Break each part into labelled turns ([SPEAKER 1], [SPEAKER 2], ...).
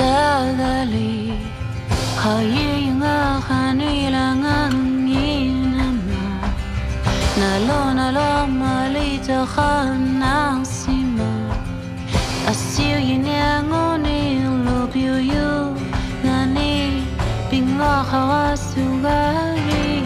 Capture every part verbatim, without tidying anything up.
[SPEAKER 1] Dadali Hayinga Hanilangang Inama Nalo nalo malita Hanasima Asir Yinangoni Love you you Nani Binga Hawasugari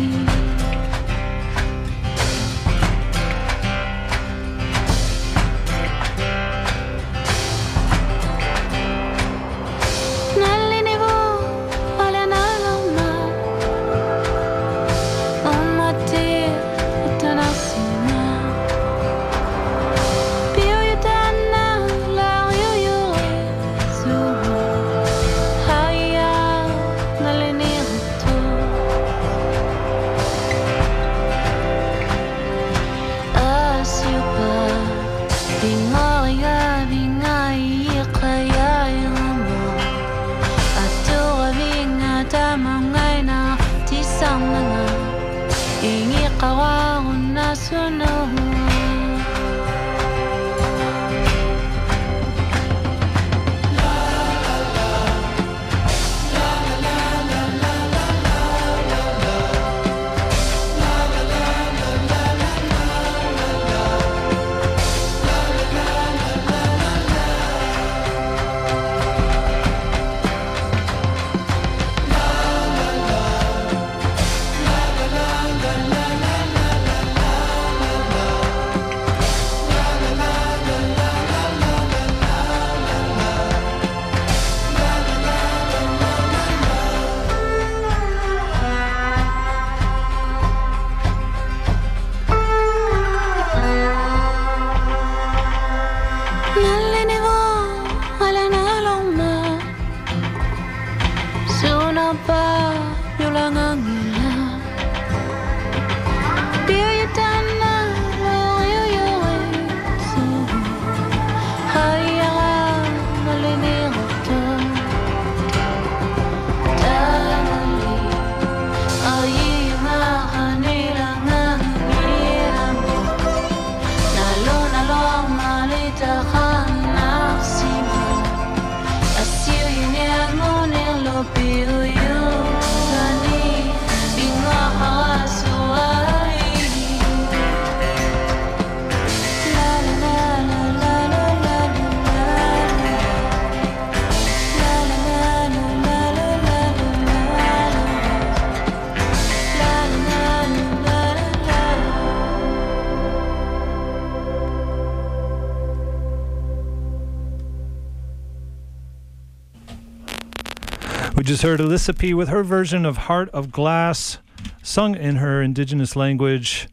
[SPEAKER 2] We just heard Alyssa P. with her version of Heart of Glass, sung in her indigenous language,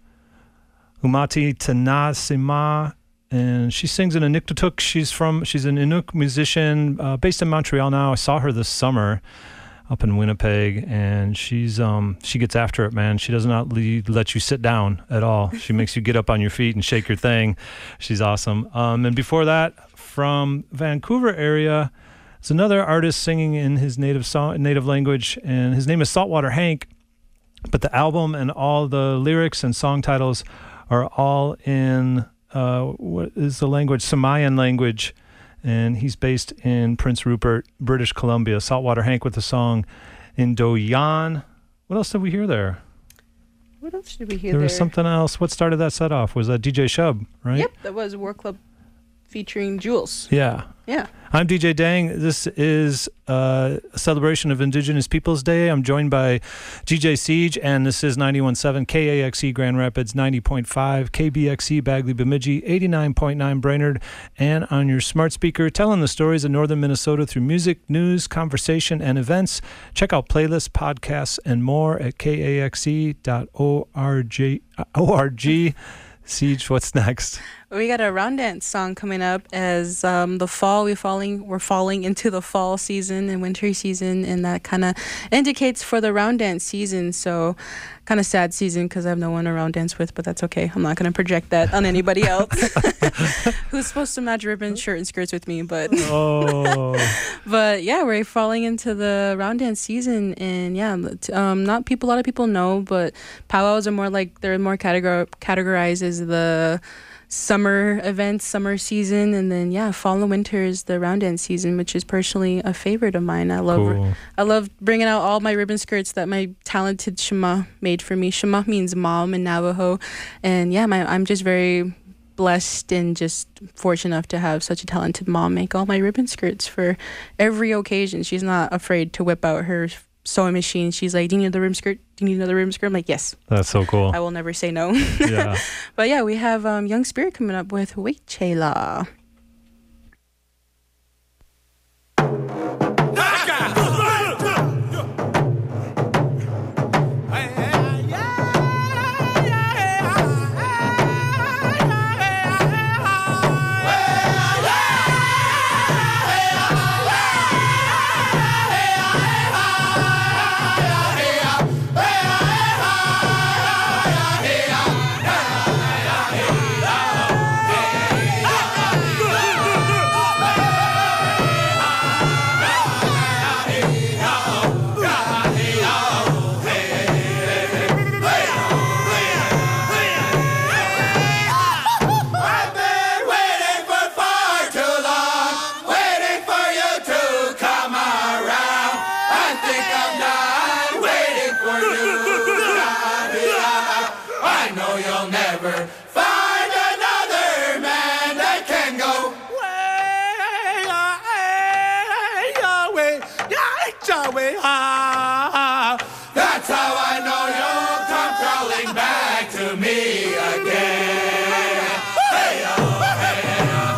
[SPEAKER 2] Umati Tanasima, and she sings in Inuktitut. She's from, she's an Inuk musician uh, based in Montreal now. I saw her this summer up in Winnipeg, and she's um she gets after it, man. She does not lead, let you sit down at all. She makes you get up on your feet and shake your thing. She's awesome. Um, and before that, from Vancouver area, it's another artist singing in his native song, native language, and his name is Saltwater Hank. But the album and all the lyrics and song titles are all in uh, what is the language? Samayan language, and he's based in Prince Rupert, British Columbia. Saltwater Hank with the song Indoyan. What else did we hear there?
[SPEAKER 3] What else did we hear
[SPEAKER 2] there?
[SPEAKER 3] There
[SPEAKER 2] was something else. What started that set off? Was that D J Shub, right?
[SPEAKER 3] Yep, that was War Club featuring Jules.
[SPEAKER 2] Yeah.
[SPEAKER 3] Yeah.
[SPEAKER 2] I'm D J Dang. This is uh, a celebration of Indigenous Peoples Day. I'm joined by D J Siege, and this is ninety-one point seven K A X E Grand Rapids, ninety point five K B X E Bagley Bemidji, eighty-nine point nine Brainerd, and on your smart speaker, telling the stories of northern Minnesota through music, news, conversation, and events. Check out playlists, podcasts, and more at K A X E dot org. Siege, what's next?
[SPEAKER 3] We got a round dance song coming up as um, the fall. We falling, we're falling into the fall season and winter season, and that kind of indicates for the round dance season. So, kind of sad season because I have no one to round dance with, but that's okay. I'm not going to project that on anybody else who's supposed to match ribbon, shirt, and skirts with me. But
[SPEAKER 2] oh,
[SPEAKER 3] but yeah, we're falling into the round dance season, and yeah, um, not people. A lot of people know, but powwows are more like they're more categor- categorized as the summer events, summer season, and then yeah, fall and winter is the round dance season, which is personally a favorite of mine. I love
[SPEAKER 2] Cool.
[SPEAKER 3] I love bringing out all my ribbon skirts that my talented Shema made for me. Shema means mom in Navajo, and yeah, my I'm just very blessed and just fortunate enough to have such a talented mom make all my ribbon skirts for every occasion. She's not afraid to whip out her sewing machine. She's like, do you need another ribbon skirt? Do you need another ribbon skirt? I'm like, yes.
[SPEAKER 2] That's so cool.
[SPEAKER 3] I will never say no.
[SPEAKER 2] Yeah.
[SPEAKER 3] But yeah, we have um, Young Spirit coming up with Wait Chayla.
[SPEAKER 4] That's how I know you'll come crawling back to me again. Hey, oh, hey, oh,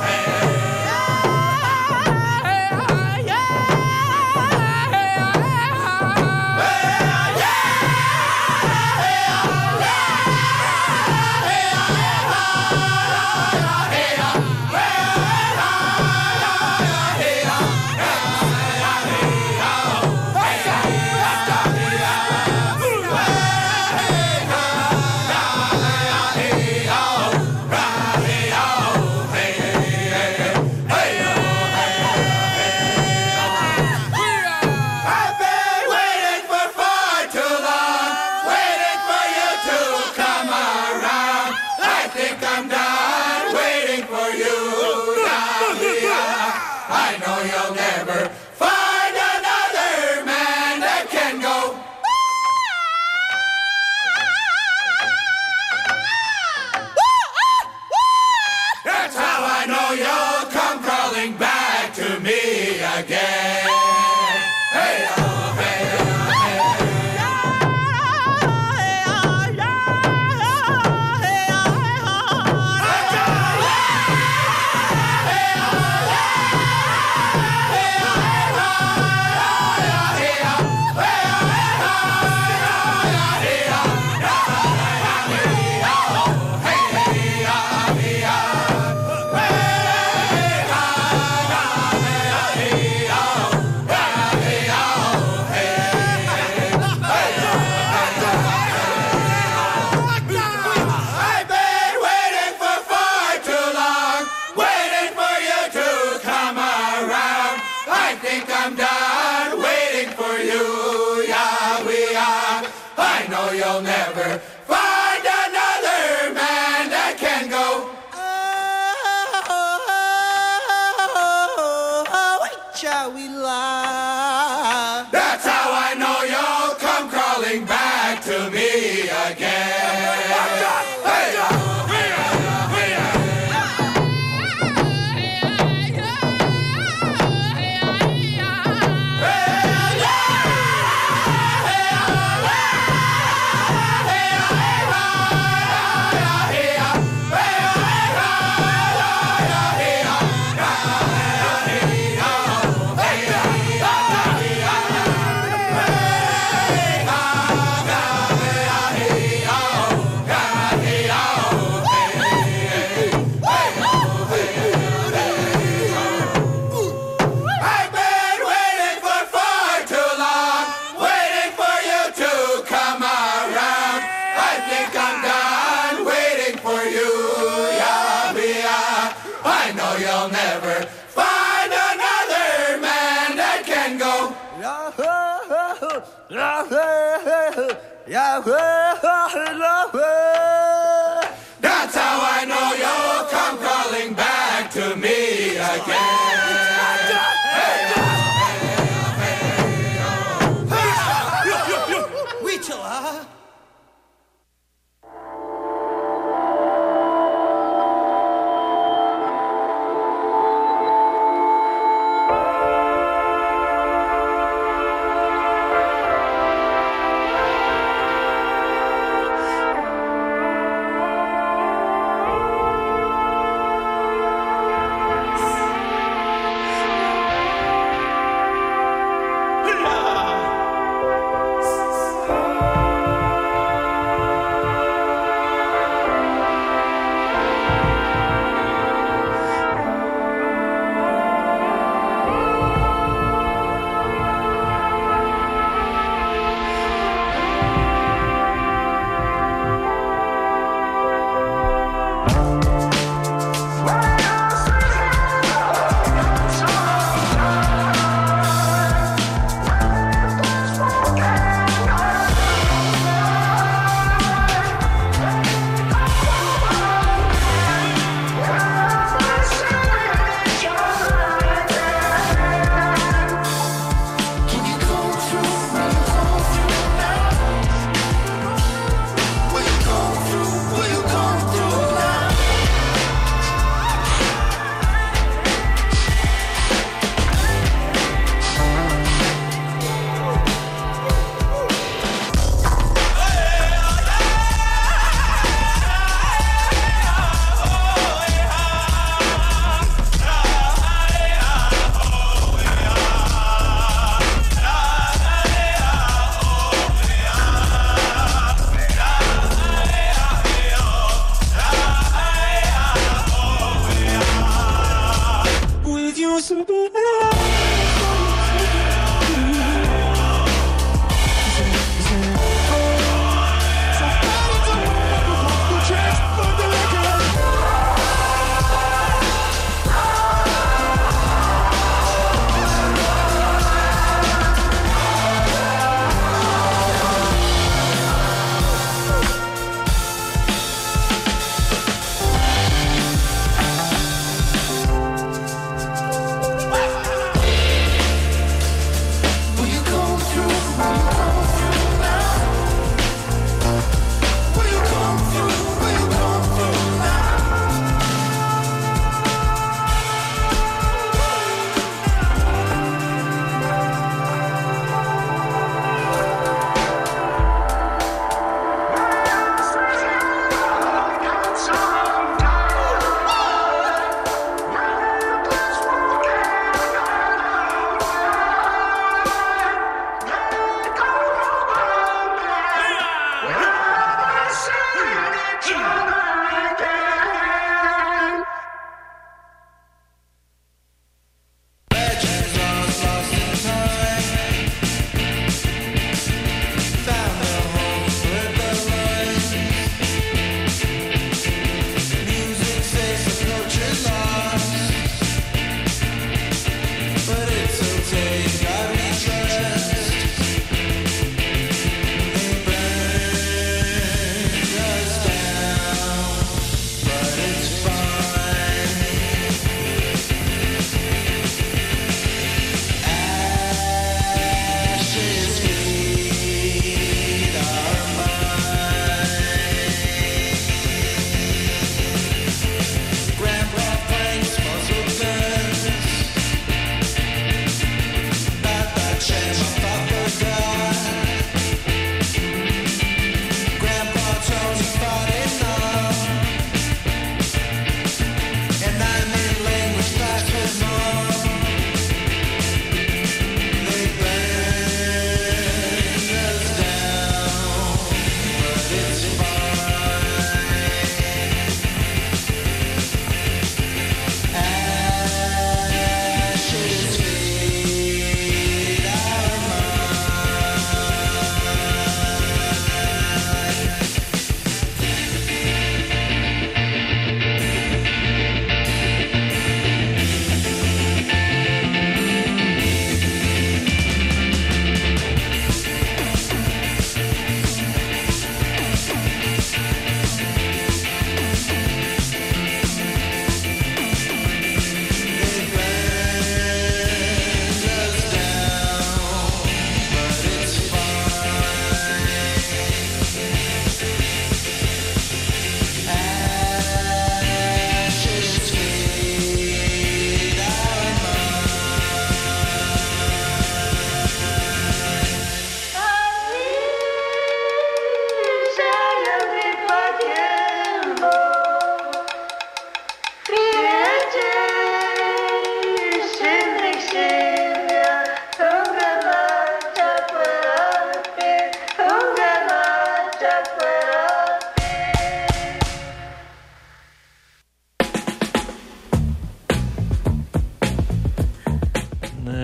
[SPEAKER 4] That's how I know you're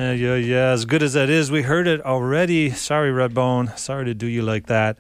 [SPEAKER 2] Yeah, yeah, yeah. As good as that is, we heard it already. Sorry, Redbone. Sorry to do you like that.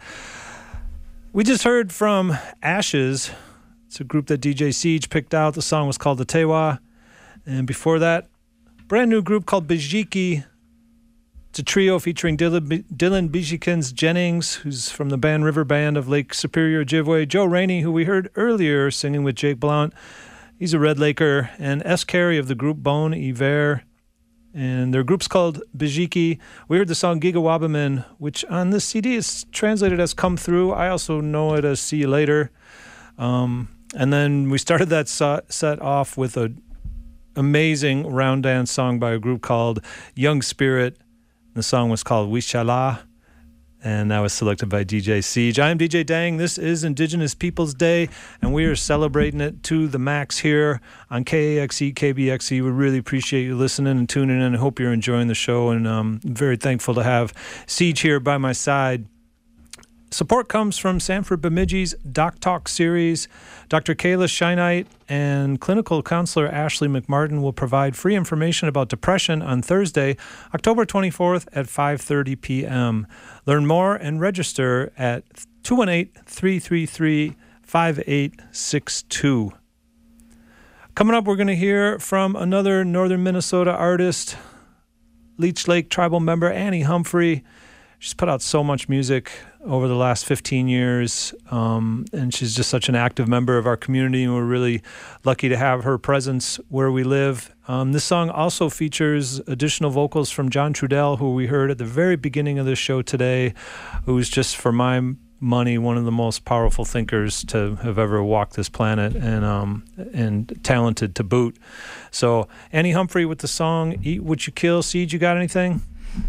[SPEAKER 2] We just heard from Ashes. It's a group that D J Siege picked out. The song was called The Tewa. And before that, brand new group called Bijiki. It's a trio featuring Dylan, Dylan Bijikins Jennings, who's from the band River Band of Lake Superior, Ojibwe. Joe Rainey, who we heard earlier singing with Jake Blount. He's a Red Laker. And S. Carey of the group Bon Iver. And their group's called Bijiki. We heard the song Giga Wabamin, which on this C D is translated as Come Through. I also know it as See You Later. Um, and then we started that set off with an amazing round dance song by a group called Young Spirit. The song was called Wishala, and that was selected by D J Siege. I am D J Dang. This is Indigenous Peoples Day, and we are celebrating it to the max here on K A X E, K B X E. We really appreciate you listening and tuning in. I hope you're enjoying the show, and um, I'm very thankful to have Siege here by my side. Support comes from Sanford Bemidji's Doc Talk series. Doctor Kayla Scheinite and clinical counselor Ashley McMartin will provide free information about depression on Thursday, October twenty-fourth at five thirty p.m. Learn more and register at two one eight, three three three, five eight six two. Coming up, we're going to hear from another Northern Minnesota artist, Leech Lake tribal member Annie Humphrey. She's put out so much music over the last fifteen years, um, and she's just such an active member of our community, and we're really lucky to have her presence where we live. Um, this song also features additional vocals from John Trudell, who we heard at the very beginning of the show today, who's just, for my money, one of the most powerful thinkers to have ever walked this planet, and um, and talented to boot. So Annie Humphrey with the song Eat What You Kill. Siege, you got anything?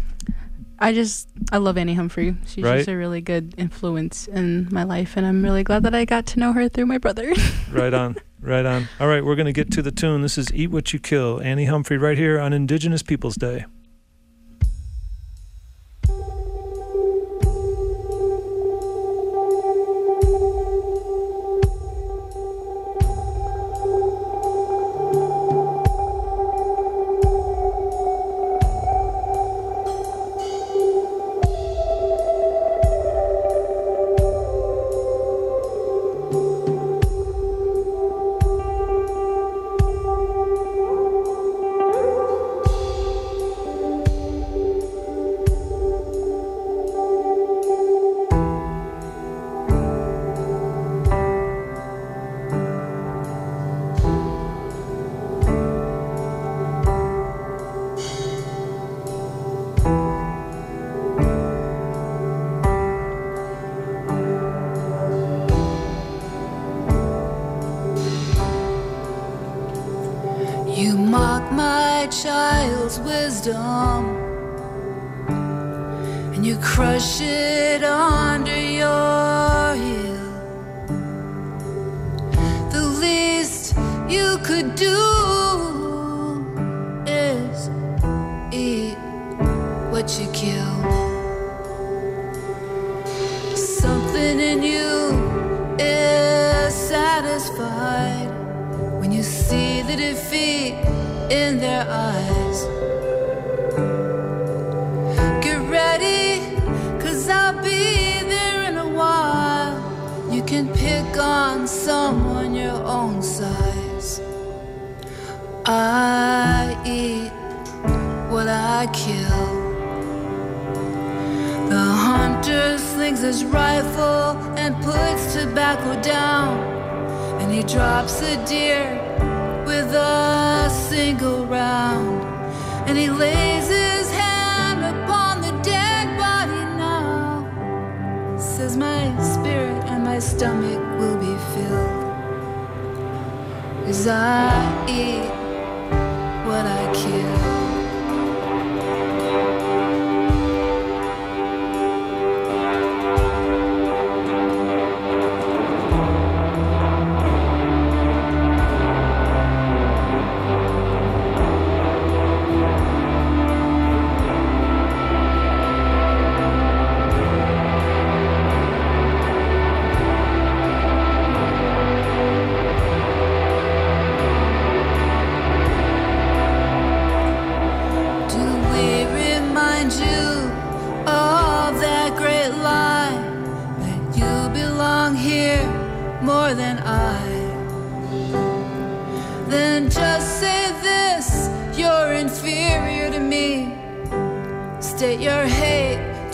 [SPEAKER 3] I just, I love Annie Humphrey. She's
[SPEAKER 2] right?
[SPEAKER 3] just a really good influence in my life, and I'm really glad that I got to know her through my brother.
[SPEAKER 2] Right on, right on. All right, we're going to get to the tune. This is Eat What You Kill, Annie Humphrey, right here on Indigenous Peoples Day.
[SPEAKER 1] child's wisdom, and you crush it under your heel. The least you could do is eat what you kill. Something in you is satisfied when you see the defeat in their eyes. Get ready, 'cause I'll be there in a while. You can pick on someone your own size. I eat what I kill. The hunter slings his rifle and puts tobacco down, and he drops a deer with a single round, and he lays his hand upon the dead body now. Says my spirit and my stomach will be filled, 'cause I eat what I kill.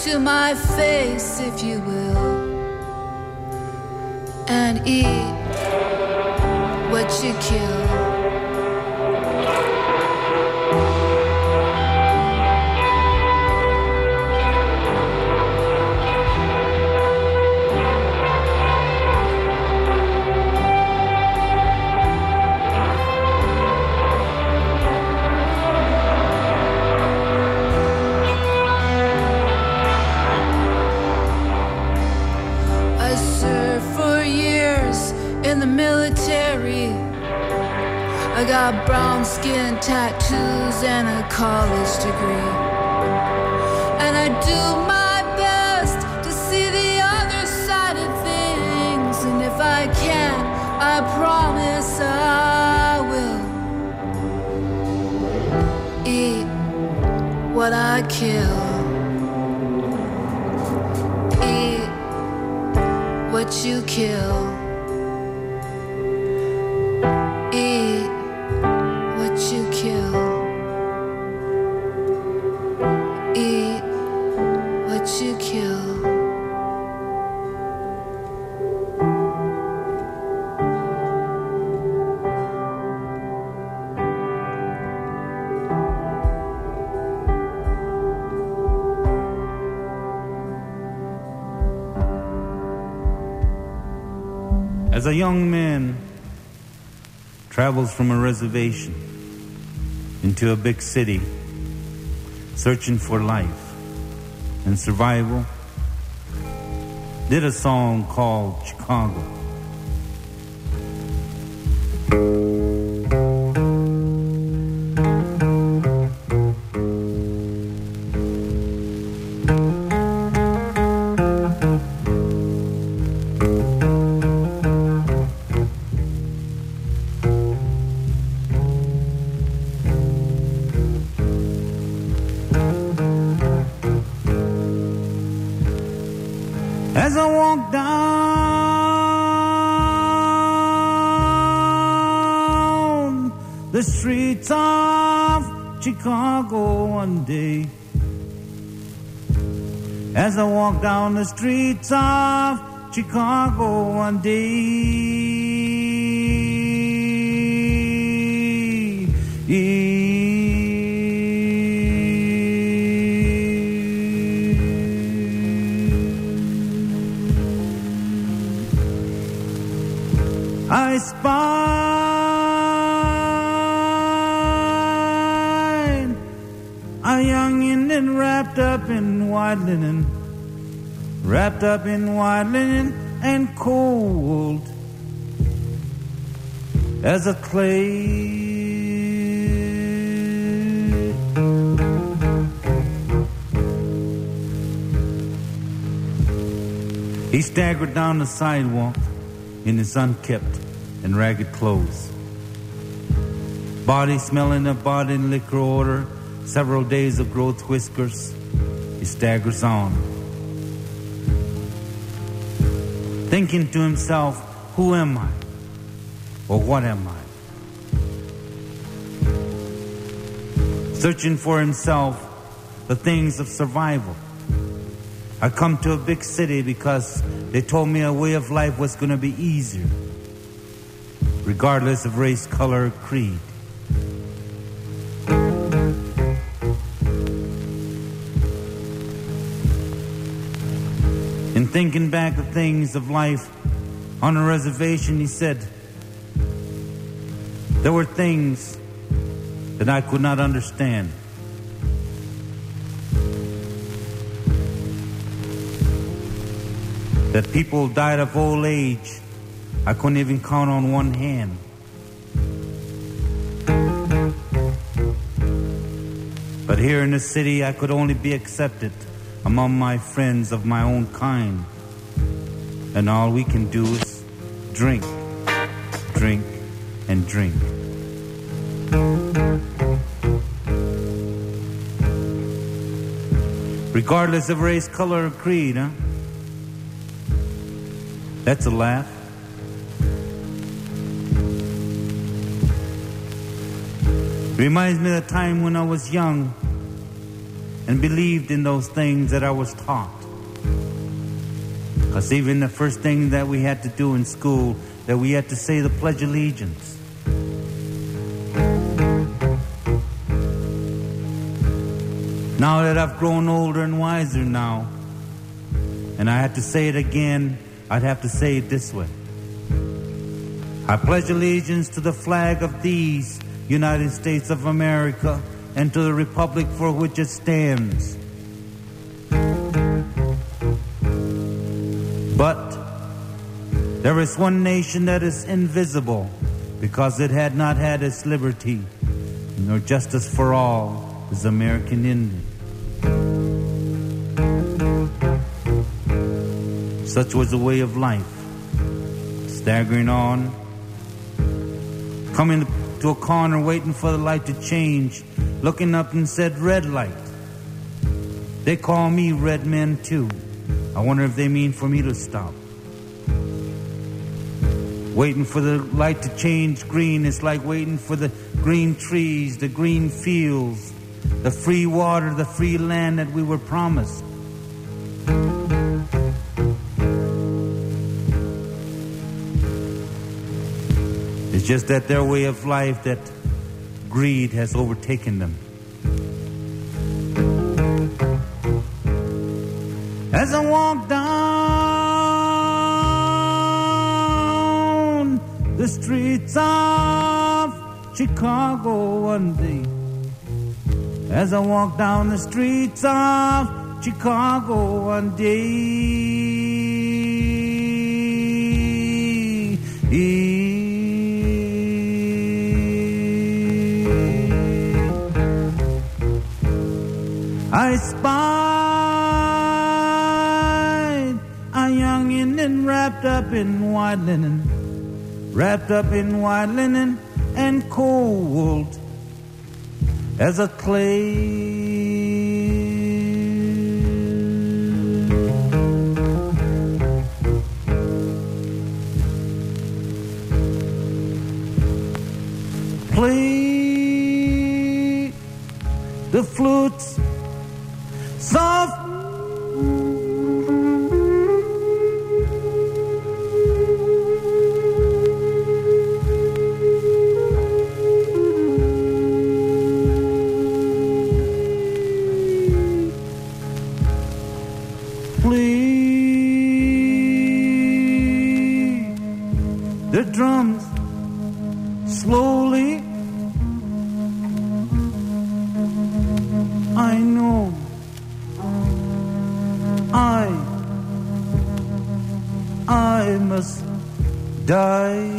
[SPEAKER 1] to my face, if you will, and eat what you kill. In the military, I got brown skin, tattoos, and a college degree. And I do my best to see the other side of things. And if I can, I promise I will eat what I kill. Eat what you kill. Eat what you kill. Eat what you kill.
[SPEAKER 5] As a young man travels from a reservation into a big city, searching for life and survival, did a song called Chicago. As I walk down the streets of Chicago one day, as I walk down the streets of Chicago one day, I spied a young Indian wrapped up in white linen, wrapped up in white linen and cold as a clay. He staggered down the sidewalk in his unkempt and ragged clothes, body smelling of body and liquor odor, several days of growth whiskers. He staggers on, thinking to himself, who am I? Or what am I? Searching for himself the things of survival. I come to a big city because they told me a way of life was going to be easier, regardless of race, color, or creed. In thinking back the things of life on a reservation, he said, there were things that I could not understand. That people died of old age, I couldn't even count on one hand. But here in the city, I could only be accepted among my friends of my own kind. And all we can do is drink, drink, and drink. Regardless of race, color, or creed, huh? That's a laugh. Reminds me of the time when I was young and believed in those things that I was taught. Because even the first thing that we had to do in school, that we had to say the Pledge of Allegiance. Now that I've grown older and wiser now, and I had to say it again, I'd have to say it this way. I pledge allegiance to the flag of these United States of America and to the republic for which it stands. But there is one nation that is invisible because it had not had its liberty nor justice for all, is American Indian. Such was the way of life, staggering on, coming to a corner waiting for the light to change, looking up and said, red light. They call me red men too. I wonder if they mean for me to stop. Waiting for the light to change green is like waiting for the green trees, the green fields, the free water, the free land that we were promised. It's just that their way of life, that greed has overtaken them. As I walk down the streets of Chicago one day, as I walk down the streets of Chicago one day, I spied a young Indian wrapped up in white linen, wrapped up in white linen and cold as a clay. Play the flutes soft. Play the drums slowly. I know I, I must die.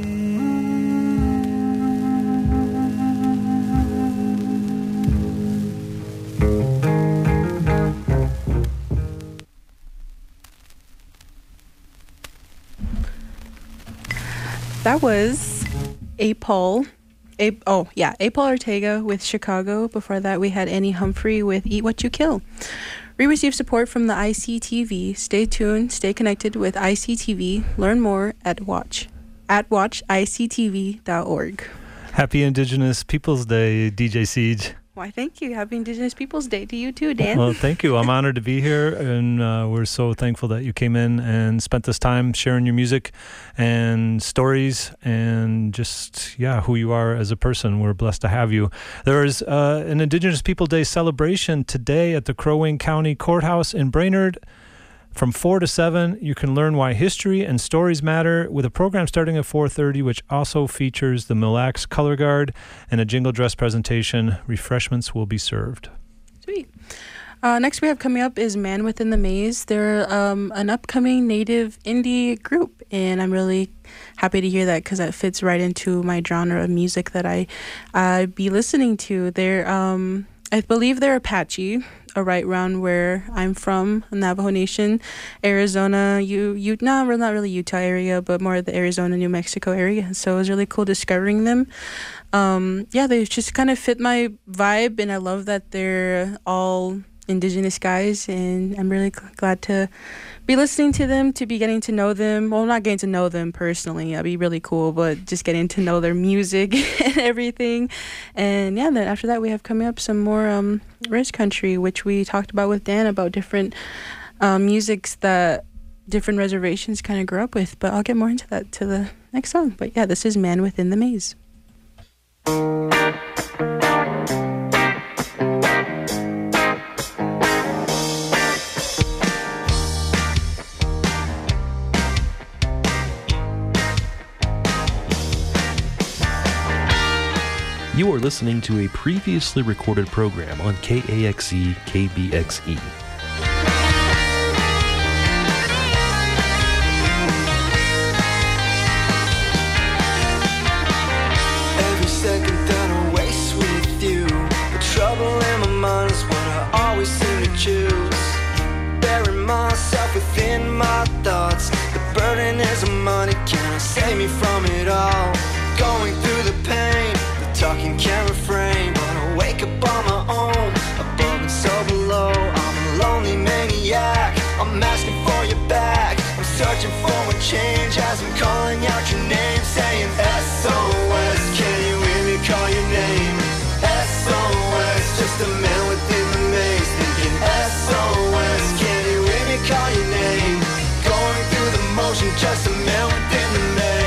[SPEAKER 3] That was A-Paul. A- oh, yeah, A-Paul Ortega with Chicago. Before that, we had Annie Humphrey with Eat What You Kill. We receive support from the I C T V. Stay tuned, stay connected with I C T V. Learn more at watch at watch I C T V dot org.
[SPEAKER 2] Happy Indigenous Peoples Day, D J Siege.
[SPEAKER 3] Why, thank you. Happy Indigenous Peoples Day to you too, Dan.
[SPEAKER 2] Well, thank you. I'm honored to be here, and uh, we're so thankful that you came in and spent this time sharing your music and stories and just, yeah, who you are as a person. We're blessed to have you. There is uh, an Indigenous People Day celebration today at the Crow Wing County Courthouse in Brainerd. From four to seven, you can learn why history and stories matter with a program starting at four thirty, which also features the Mille Lacs Color Guard and a jingle dress presentation. Refreshments will be served.
[SPEAKER 3] Sweet. Uh, next we have coming up is Man Within the Maze. They're um, an upcoming native indie group, and I'm really happy to hear that because that fits right into my genre of music that I uh, be listening to. They're, um, I believe they're Apache, uh, right around where I'm from, Navajo Nation, Arizona, you, you, no, not really Utah area, but more the Arizona, New Mexico area. So it was really cool discovering them. Um, yeah, they just kind of fit my vibe, and I love that they're all indigenous guys, and I'm really g- glad to be listening to them, to be getting to know them. Well, not getting to know them personally, that'd be really cool, but just getting to know their music and everything. And yeah, then after that we have coming up some more um Res Country, which we talked about with Dan, about different um musics that different reservations kind of grew up with. But I'll get more into that to the next song. But yeah, this is Man Within the Maze.
[SPEAKER 6] You are listening to a previously recorded program on K A X E K B X E.
[SPEAKER 7] Every second that I waste with you, the trouble in my mind is what I always seem to choose. Bury myself within my thoughts. The burden is a money, can save me from it all. Going through the pain, talking can't refrain, but I wake up on my own, above and so below. I'm a lonely maniac, I'm asking for your back. I'm searching for a change as I'm calling out your name, saying S O S, can you hear me call your name? S O S, just a man within the maze, thinking S O S, can you hear me call your name? Going through the motion, just a man within the maze.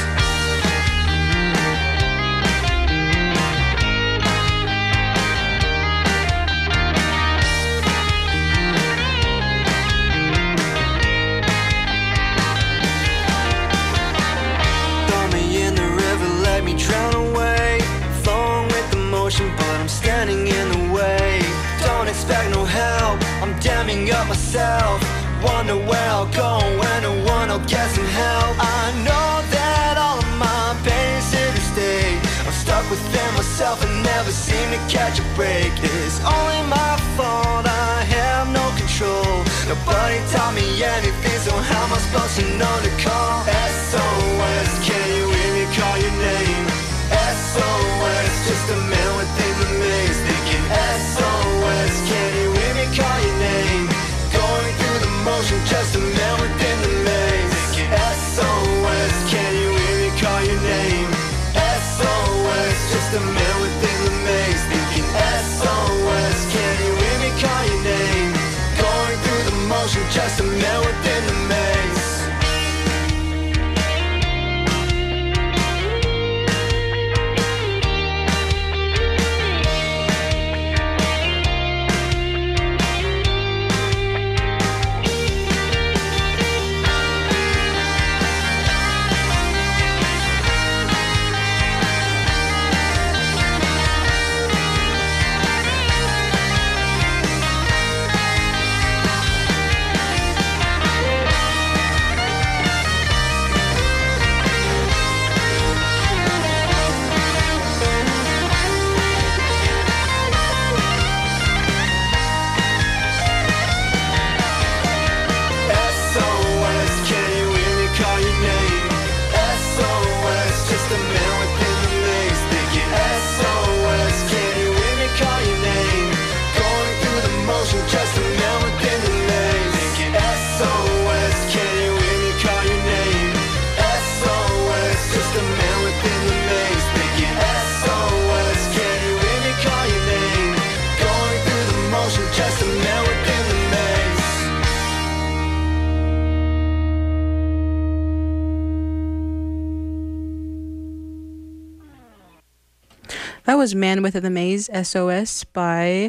[SPEAKER 7] Drown away, flowing with emotion, but I'm standing in the way. Don't expect no help, I'm damming up myself. Wonder where I'll go, when or when I'll get some help. I know that all of my pain is here to stay. I'm stuck within myself and never seem to catch a break. It's only my fault, I have no control. Nobody taught me anything, so how am I supposed to know to call? S O S, can you hear me call your name? S O S, just a man within the maze, thinking S O S, can you hear me call your name? Going through the motion, just a man within the maze, thinking S O S, can you hear me call your name? S O S, just a man within the maze, thinking S O S, can you hear me call your name? Going through the motion, just a man within the maze.
[SPEAKER 3] That was Man Within the Maze, S O S, by,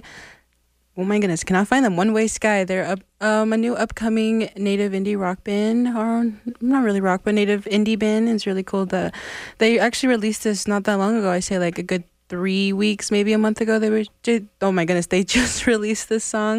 [SPEAKER 3] oh my goodness, cannot find them, One Way Sky. They're up, um, a new upcoming native indie rock band, or not really rock, but native indie band. It's really cool. The, they actually released this not that long ago. I say like a good three weeks, maybe a month ago. They were, oh my goodness, they just released this song.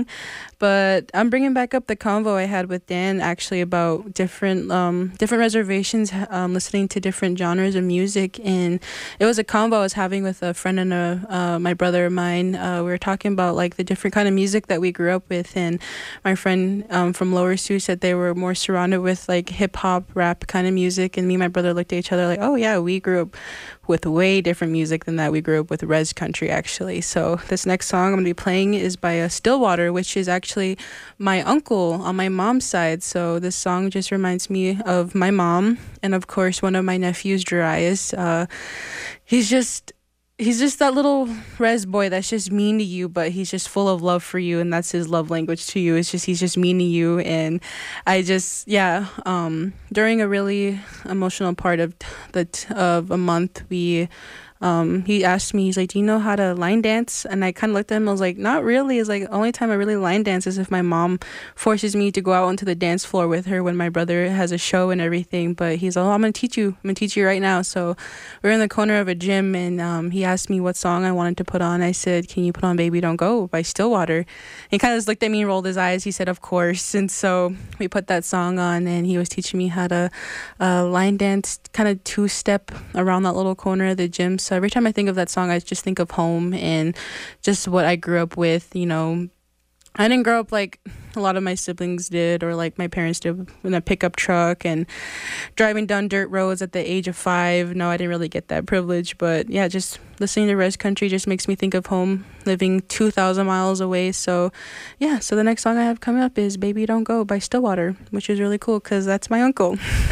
[SPEAKER 3] But I'm bringing back up the convo I had with Dan actually about different um, different reservations, um, listening to different genres of music. And it was a convo I was having with a friend and a, uh, my brother of mine. Uh, we were talking about like the different kind of music that we grew up with. And my friend um, from Lower Sioux said they were more surrounded with like hip hop, rap kind of music. And me and my brother looked at each other like, oh yeah, we grew up with way different music than that. We grew up with res country, actually. So this next song I'm going to be playing is by uh, Stillwater, which is actually my uncle on my mom's side. So this song just reminds me of my mom and, of course, one of my nephews, Darius. Uh, he's just... He's just that little res boy that's just mean to you, but he's just full of love for you, and that's his love language to you. It's just he's just mean to you, and I just yeah. Um, during a really emotional part of the t- of a month, we. Um, he asked me, he's like, do you know how to line dance? And I kind of looked at him, I was like, not really. It's like, the only time I really line dance is if my mom forces me to go out onto the dance floor with her when my brother has a show and everything. But he's like, oh, I'm going to teach you. I'm going to teach you right now. So we're in the corner of a gym, and um, he asked me what song I wanted to put on. I said, can you put on Baby Don't Go by Stillwater? And he kind of just looked at me and rolled his eyes. He said, of course. And so we put that song on, and he was teaching me how to uh, line dance, kind of two-step around that little corner of the gym. So every time I think of that song, I just think of home and just what I grew up with. You know, I didn't grow up like a lot of my siblings did, or like my parents did, in a pickup truck and driving down dirt roads at the age of five. No, I didn't really get that privilege. But yeah, just listening to res country just makes me think of home, living two thousand miles away. So yeah, so the next song I have coming up is Baby Don't Go by Stillwater, which is really cool because that's my uncle.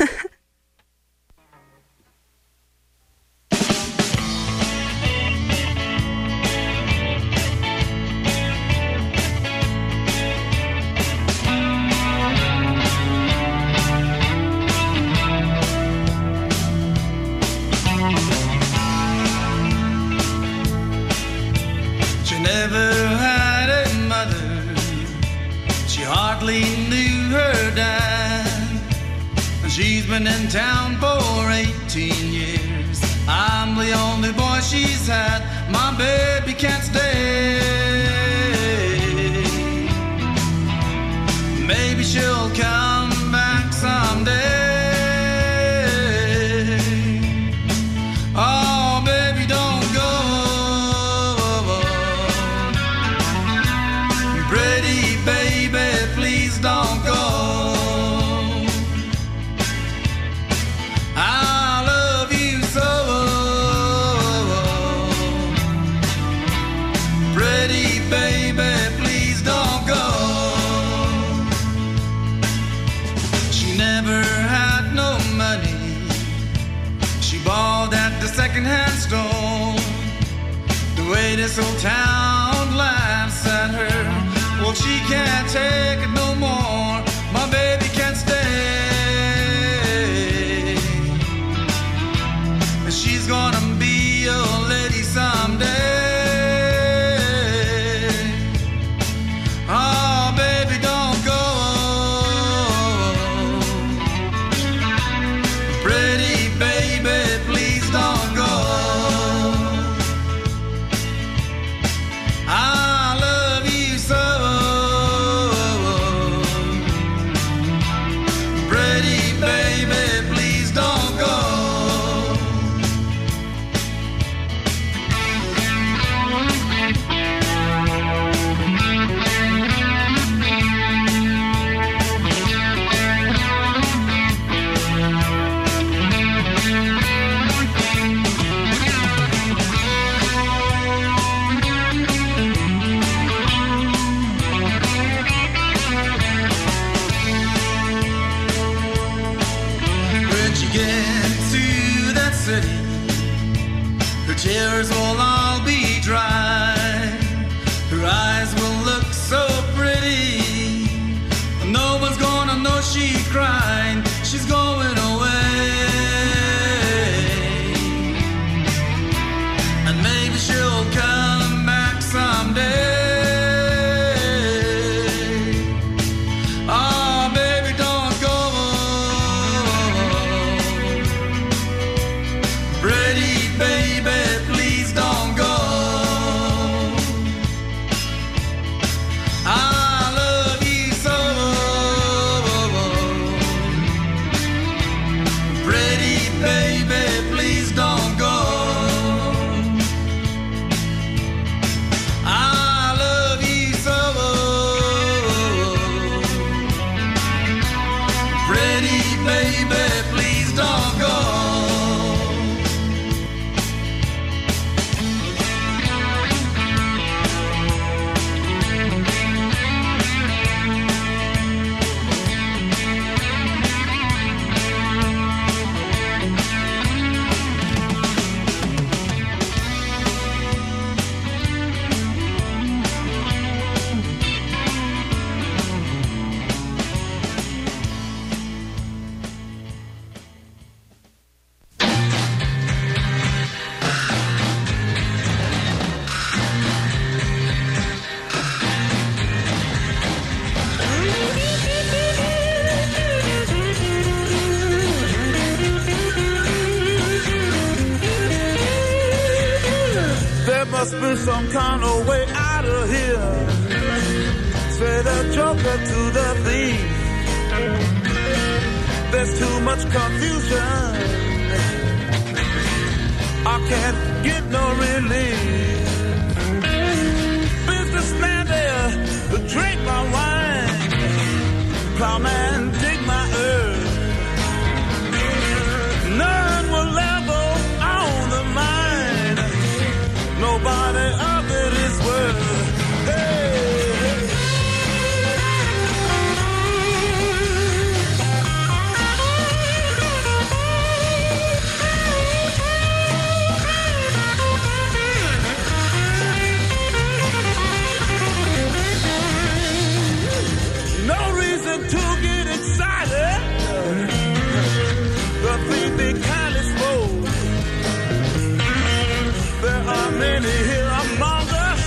[SPEAKER 8] Never had a mother, she hardly knew her dad, and she's been in town for eighteen years. I'm the only boy she's had, my baby can't stay. Maybe she'll come back someday. Oh, baby, don't go. Pretty baby, please don't go. I love you so. Pretty baby, please don't go. She never had no money, she bought at the second-hand store. The way this old town laughs at her, well, she can't take it no more. My baby can't stay. She's gonna be a lady someday. Oh, baby, don't go. Pretty baby, please don't go. I love you so.
[SPEAKER 9] some kind of way out of here. Say the joker to the thief. There's too much confusion. I can't get no relief. Businessman there, drink my wine. Plowman, dig my earth. None will level on the mine. Nobody of it is worth. Hey. No reason to get excited. The thief be kindly spoke. There are many here among us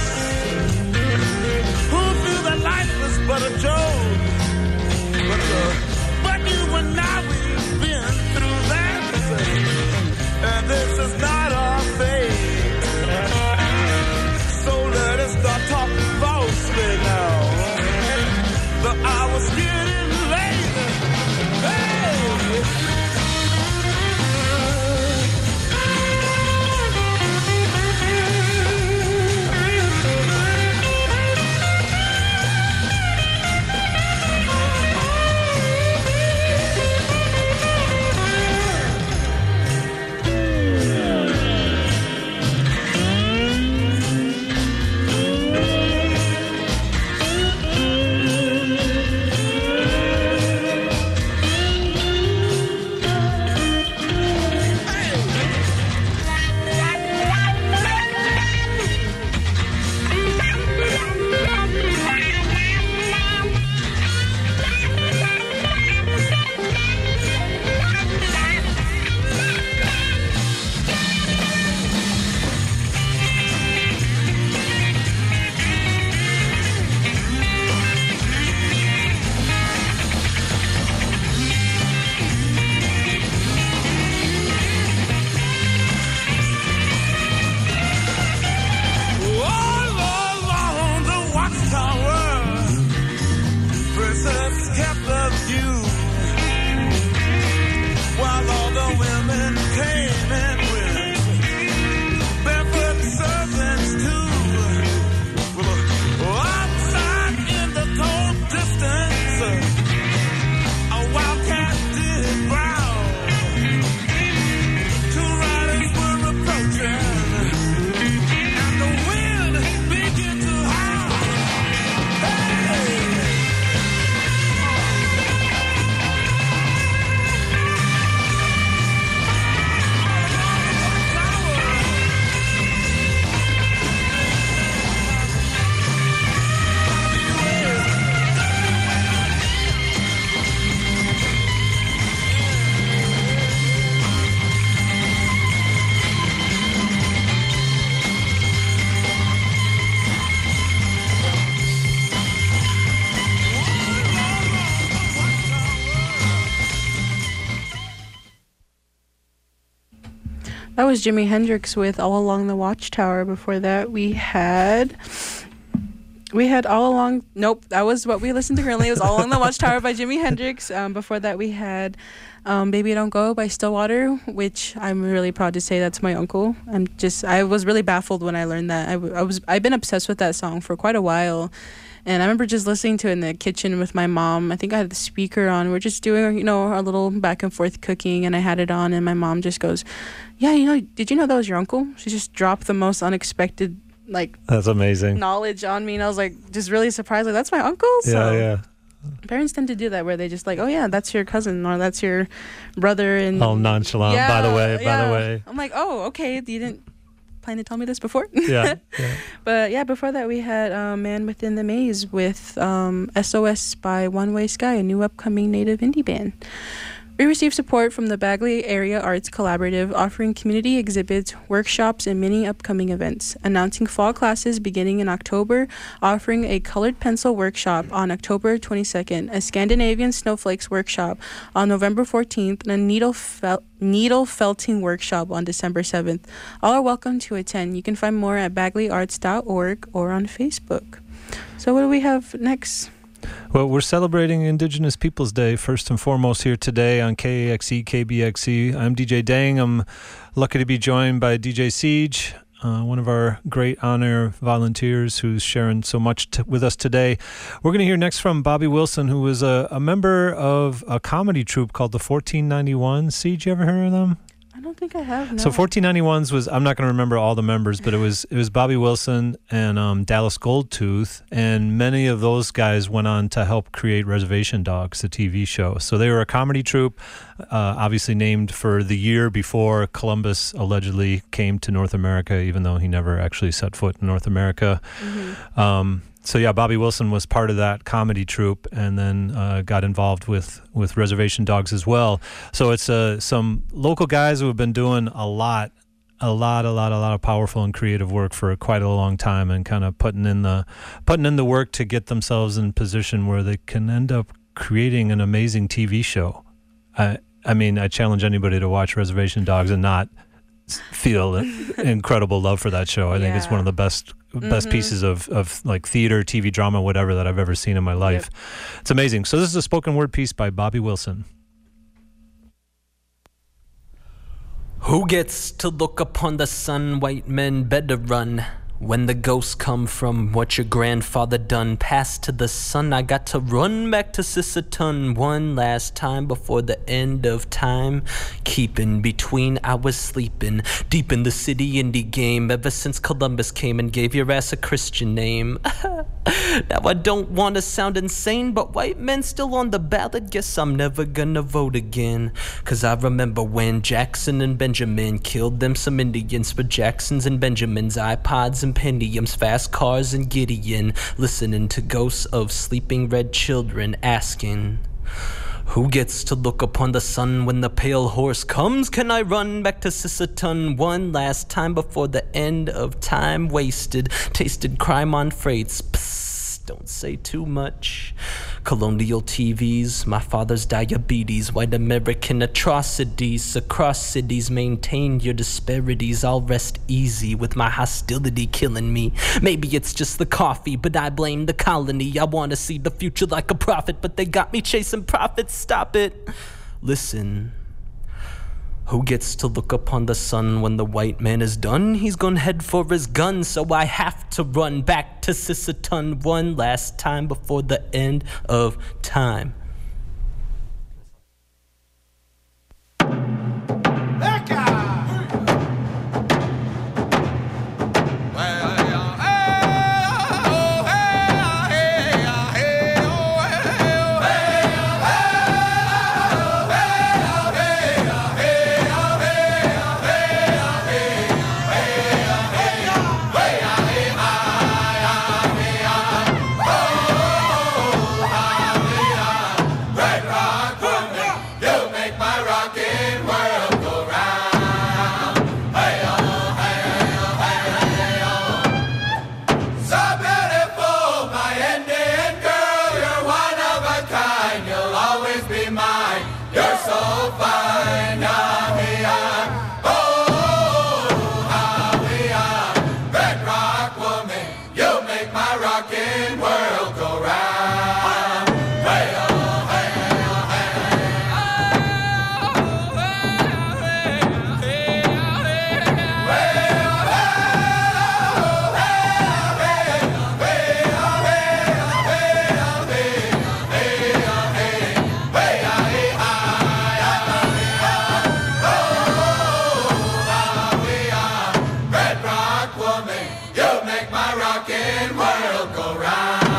[SPEAKER 9] who feel that life is but a joke. But, uh, but you and I, we've been through that. And this is not our fate. So let us start talking falsely now. The hour's getting late. Hey!
[SPEAKER 3] That was Jimi Hendrix with All Along the Watchtower. Before that, we had... We had All Along... Nope, that was what we listened to currently. It was All Along the Watchtower by Jimi Hendrix. Um, before that, we had um, Baby Don't Go by Stillwater, which I'm really proud to say that's my uncle. I'm just... I was really baffled when I learned that. I, I was, I've been obsessed with that song for quite a while. And I remember just listening to it in the kitchen with my mom. I think I had the speaker on. We're just doing, you know, our little back and forth cooking, and I had it on, and my mom just goes, yeah, you know, did you know that was your uncle? She just dropped the most unexpected, like,
[SPEAKER 2] that's amazing
[SPEAKER 3] knowledge on me, and I was like, just really surprised, like, that's my uncle?
[SPEAKER 2] Yeah,
[SPEAKER 3] so,
[SPEAKER 2] yeah.
[SPEAKER 3] Parents tend to do that, where they just like, oh yeah, that's your cousin, or that's your brother, and
[SPEAKER 2] all nonchalant. Yeah, by the way,
[SPEAKER 3] yeah.
[SPEAKER 2] by the way.
[SPEAKER 3] I'm like, oh, okay, you didn't plan to tell me this before?
[SPEAKER 2] Yeah, yeah.
[SPEAKER 3] But yeah, before that we had uh, Man Within the Maze with um, S O S by One Way Sky, a new upcoming native indie band. We receive support from the Bagley Area Arts Collaborative, offering community exhibits, workshops, and many upcoming events. Announcing fall classes beginning in October, offering a colored pencil workshop on October twenty-second, a Scandinavian snowflakes workshop on November fourteenth, and a needle fel- needle felting workshop on December seventh. All are welcome to attend. You can find more at bagley arts dot org or on Facebook. So what do we have next?
[SPEAKER 2] Well, we're celebrating Indigenous Peoples Day first and foremost here today on K A X E, K B X E. I'm D J Dang. I'm lucky to be joined by D J Siege, uh, one of our great on-air volunteers who's sharing so much t- with us today. We're going to hear next from Bobby Wilson, who was a, a member of a comedy troupe called the fourteen ninety-one. Siege, you ever heard of them?
[SPEAKER 3] I don't think I have. No.
[SPEAKER 2] So fourteen ninety-ones was, I'm not going to remember all the members, but it was it was Bobby Wilson and um, Dallas Goldtooth, and many of those guys went on to help create Reservation Dogs, the T V show. So they were a comedy troupe, uh, obviously named for the year before Columbus allegedly came to North America, even though he never actually set foot in North America. Mm-hmm. Um, So yeah, Bobby Wilson was part of that comedy troupe, and then uh, got involved with, with Reservation Dogs as well. So it's uh, some local guys who have been doing a lot, a lot, a lot, a lot of powerful and creative work for quite a long time, and kind of putting in the putting in the work to get themselves in position where they can end up creating an amazing T V show. I I mean, I challenge anybody to watch Reservation Dogs and not feel incredible love for that show. I yeah. think it's one of the best best mm-hmm. pieces of, of like theater, T V drama, whatever that I've ever seen in my life. Yep. It's amazing. So this is a spoken word piece by Bobby Wilson.
[SPEAKER 10] Who gets to look upon the sun? White men better run. When the ghosts come from what your grandfather done, pass to the sun. I got to run back to Sisseton one last time before the end of time. Keeping between, I was sleeping deep in the city indie game ever since Columbus came and gave your ass a Christian name. Now I don't want to sound insane, but white men still on the ballot. Guess I'm never gonna vote again. Cause I remember when Jackson and Benjamin killed them some Indians for Jacksons and Benjamins, iPods and Pentiums, fast cars and Gideon, listening to ghosts of sleeping red children asking, who gets to look upon the sun when the pale horse comes? Can I run back to Sisseton one last time before the end of time? Wasted, tasted crime on freights. Psst, don't say too much. Colonial T Vs, my father's diabetes, white American atrocities across cities, maintain your disparities. I'll rest easy with my hostility killing me. Maybe it's just the coffee, but I blame the colony. I want to see the future like a prophet, but they got me chasing profits. Stop it. Listen. Who gets to look upon the sun when the white man is done? He's gonna head for his gun, so I have to run back to Sisseton one last time before the end of time.
[SPEAKER 4] You make my rockin' world go round.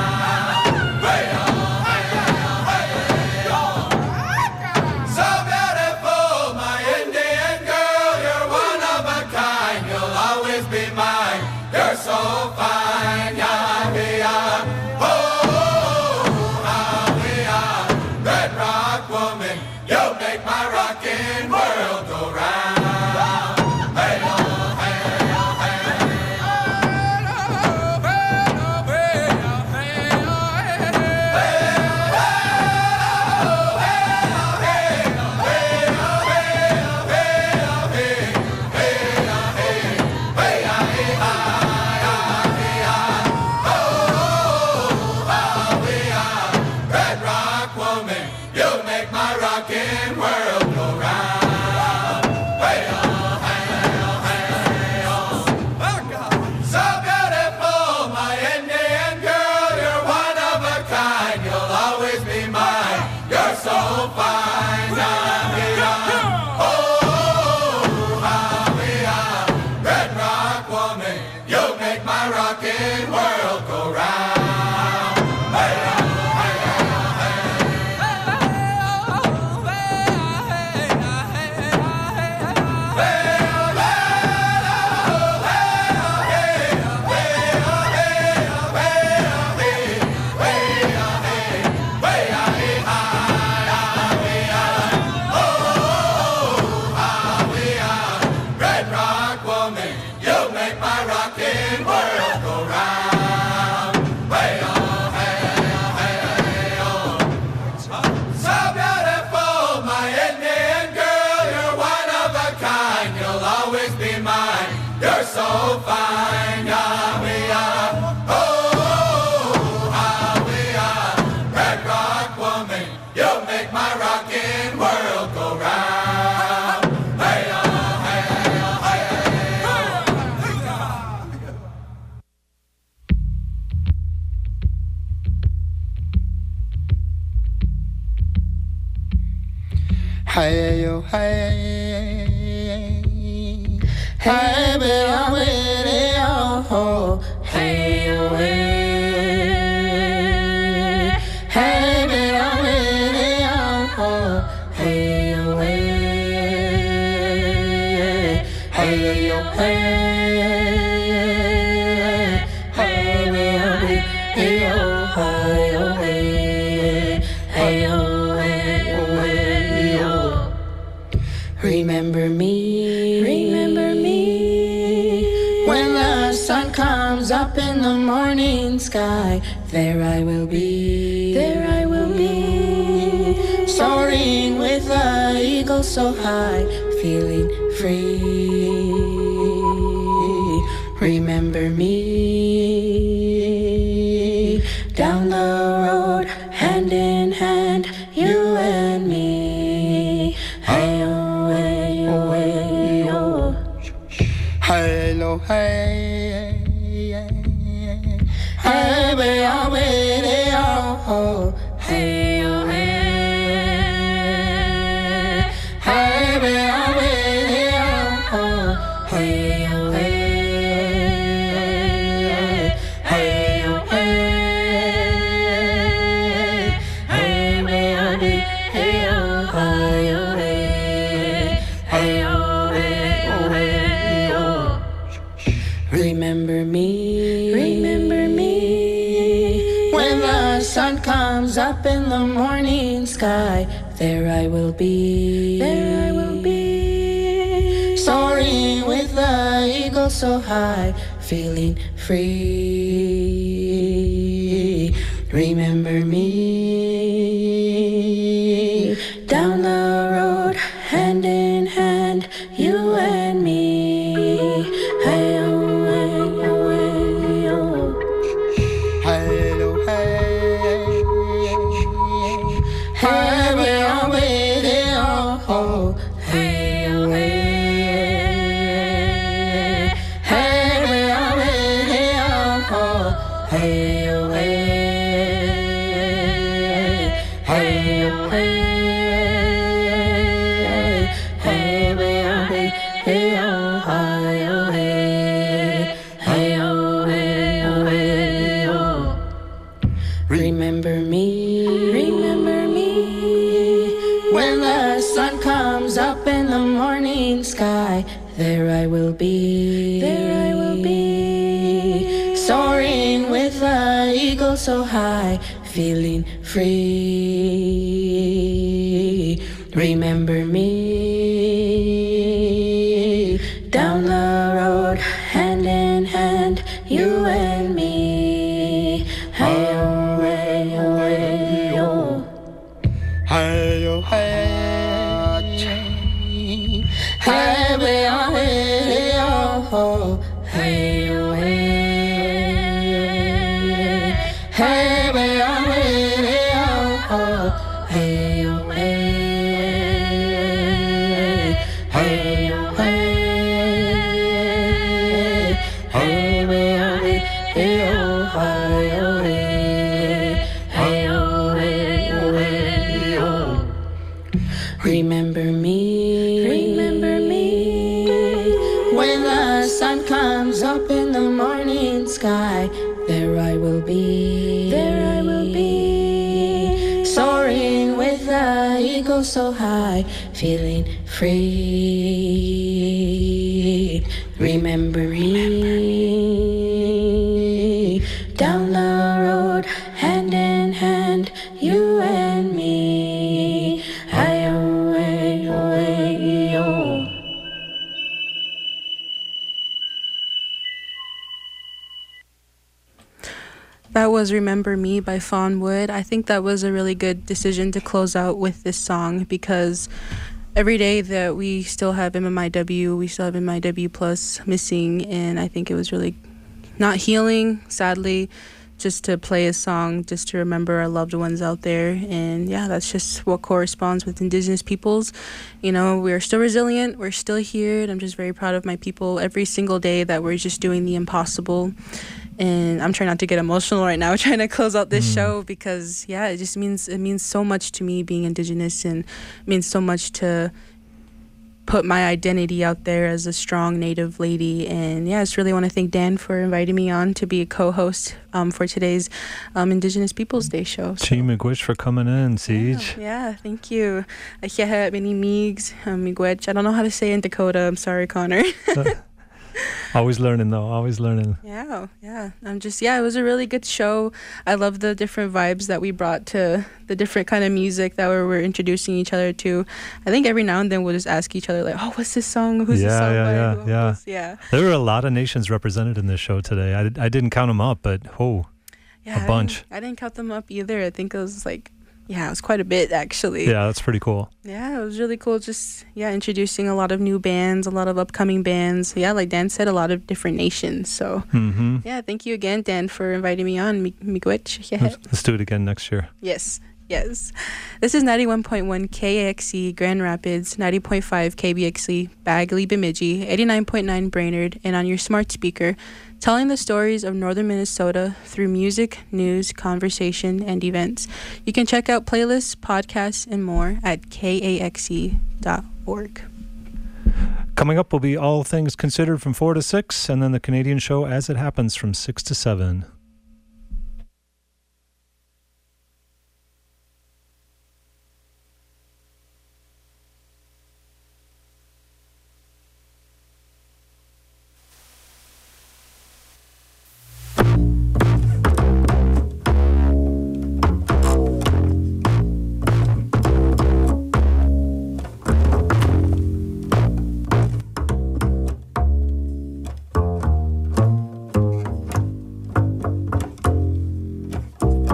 [SPEAKER 11] Hey yo, hey, hey, baby, I'm with it, oh, hey yo, hey, hey, baby, I'm with it, oh, hey yo, hey, hey yo, hey. Remember me, remember me, when the sun comes up in the morning sky, there I will be, there I will be, soaring with the eagle so high, feeling free. Remember me, down the road, hand in hand, you and me. Hey-oh, hey-oh, hey-oh. Hello, hey, hey, baby, I'm with it, oh, hey-oh, hey, hey, baby, I'm with it, oh, hey-oh, hey. Remember me, remember me, when the sun comes up in the morning sky, there I will be, there I will be, soaring with the eagle so high, feeling free. Remember me, down the road, hand in hand, you and me. Hey, remember me, remember me, when the sun comes up in the morning sky, there I will be, there I will be, soaring with the eagle so high, feeling free. Remember me, down the road, hand in hand, you and me. Hey-oh, hey-oh, hey-oh. Hey-oh, hey, hey, hey-oh, hey-oh, hey-oh, hey, hey, hey-oh, hey-oh, hey-oh, remember me, remember me, when the sun comes up in the morning sky, there I will be, there I will be, soaring with the eagle so high, feeling free. Remember me, down the road, hand in hand, you and me. Hey-oh, hey-oh, hey-oh.
[SPEAKER 3] That was Remember Me by Fawn Wood. I think that was a really good decision to close out with this song, because every day that we still have M M I W, we still have M M I W Plus missing, and I think it was really not healing, sadly, just to play a song, just to remember our loved ones out there. And yeah, that's just what corresponds with Indigenous peoples. You know, we're still resilient, we're still here, and I'm just very proud of my people every single day that we're just doing the impossible. And I'm trying not to get emotional right now, trying to close out this
[SPEAKER 2] Mm.
[SPEAKER 3] show because, yeah, it just means it means so much to me being Indigenous, and it means so much to put my identity out there as a strong Native lady. And yeah, I just really want to thank Dan for inviting me on to be a co-host um, for today's um, Indigenous Peoples Day show. So,
[SPEAKER 2] Chi Miigwech for coming in, Siege.
[SPEAKER 3] yeah, yeah, thank you. Ahiaha, Mini Migs, um, Miigwech. I don't know how to say it in Dakota. I'm sorry, Connor.
[SPEAKER 2] Always learning, though. Always learning.
[SPEAKER 3] Yeah, yeah. I'm just, yeah, it was a really good show. I love the different vibes that we brought to the different kind of music that we were introducing each other to. I think every now and then we'll just ask each other, like, oh, what's this song? Who's
[SPEAKER 2] yeah,
[SPEAKER 3] this song
[SPEAKER 2] yeah,
[SPEAKER 3] by?
[SPEAKER 2] yeah,
[SPEAKER 3] Who-
[SPEAKER 2] yeah,
[SPEAKER 3] who's- yeah.
[SPEAKER 2] There were a lot of nations represented in this show today. I, did, I didn't count them up, but oh,
[SPEAKER 3] Yeah,
[SPEAKER 2] a bunch.
[SPEAKER 3] I didn't, I didn't count them up either. I think it was like, yeah, it was quite a bit, actually.
[SPEAKER 2] Yeah, that's pretty cool.
[SPEAKER 3] Yeah, it was really cool. Just, yeah, introducing a lot of new bands, a lot of upcoming bands. Yeah, like Dan said, a lot of different nations. So,
[SPEAKER 2] Mm-hmm.
[SPEAKER 3] yeah, thank you again, Dan, for inviting me on. Mi- Miigwech. Yeah.
[SPEAKER 2] Let's, let's do it again next year.
[SPEAKER 3] Yes, yes. This is ninety-one point one K A X E Grand Rapids, ninety point five K B X E Bagley Bemidji, eighty-nine point nine Brainerd, and on your smart speaker, telling the stories of northern Minnesota through music, news, conversation, and events. You can check out playlists, podcasts, and more at K A X E dot org.
[SPEAKER 2] Coming up will be All Things Considered from four to six, and then the Canadian show As It Happens from six to seven.